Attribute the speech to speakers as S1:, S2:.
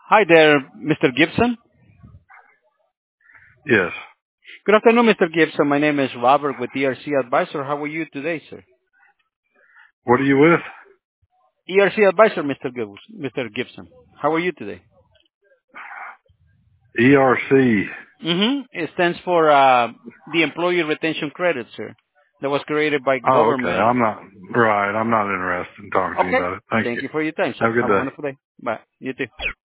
S1: Hi there, Mr. Gibson.
S2: Yes.
S1: Good afternoon, Mr. Gibson. My name is Robert with ERC Advisor. How are you today, sir?
S2: What are you with?
S1: ERC Advisor, Mr. Gibson. How are you today?
S2: ERC.
S1: It stands for the Employee Retention Credit, sir. That was created by
S2: Oh, okay.
S1: government.
S2: I'm not interested in talking to you
S1: Okay.
S2: about it. Thank
S1: Thank
S2: you.
S1: you for your time, sir.
S2: Have a good
S1: Have a
S2: day.
S1: wonderful day. Bye. You too.